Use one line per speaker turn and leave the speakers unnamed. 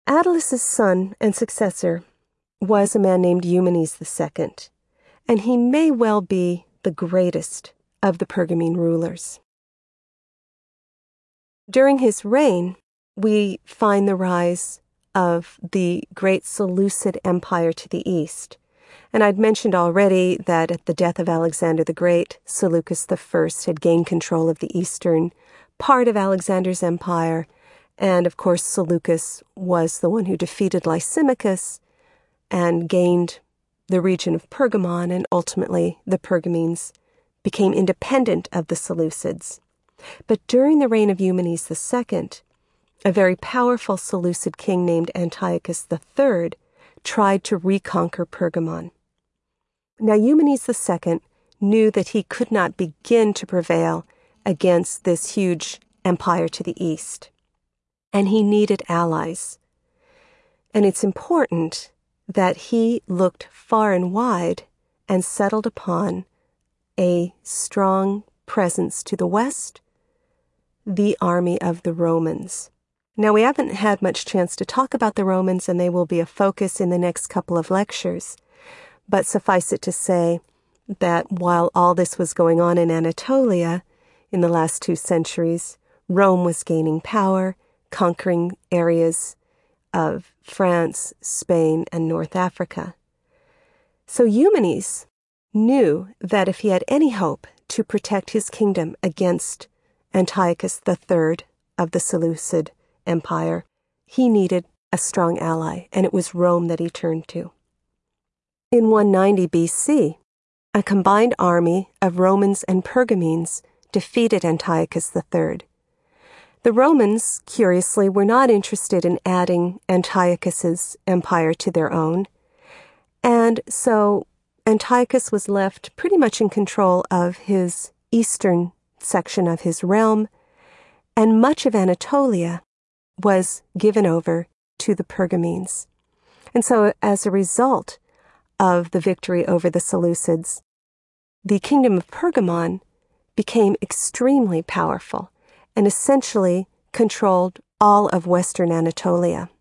Attilus's son and successor was a man named Eumenes II, and he may well be the greatest of the Pergamene rulers. During his reign, we find the rise of the great Seleucid Empire to the east. And I'd mentioned already that at the death of Alexander the Great, Seleucus I had gained control of the eastern part of Alexander's empire, and of course Seleucus was the one who defeated Lysimachus and gained the region of Pergamon, and ultimately the Pergamenes became independent of the Seleucids. But during the reign of Eumenes II, a very powerful Seleucid king named Antiochus III tried to reconquer Pergamon. Now Eumenes II knew that he could not begin to prevail against this huge empire to the east, and he needed allies. And it's important that he looked far and wide and settled upon a strong presence to the west, the army of the Romans. Now, we haven't had much chance to talk about the Romans, and they will be a focus in the next couple of lectures. But suffice it to say that while all this was going on in Anatolia in the last 2 centuries, Rome was gaining power, conquering areas of France, Spain, and North Africa. So Eumenes knew that if he had any hope to protect his kingdom against Antiochus III of the Seleucid Empire, he needed a strong ally, and it was Rome that he turned to. In 190 BC, a combined army of Romans and Pergamenes defeated Antiochus III. The Romans, curiously, were not interested in adding Antiochus's empire to their own, and so Antiochus was left pretty much in control of his eastern section of his realm, and much of Anatolia was given over to the Pergamenes. And so as a result of the victory over the Seleucids, the kingdom of Pergamon became extremely powerful and essentially controlled all of western Anatolia.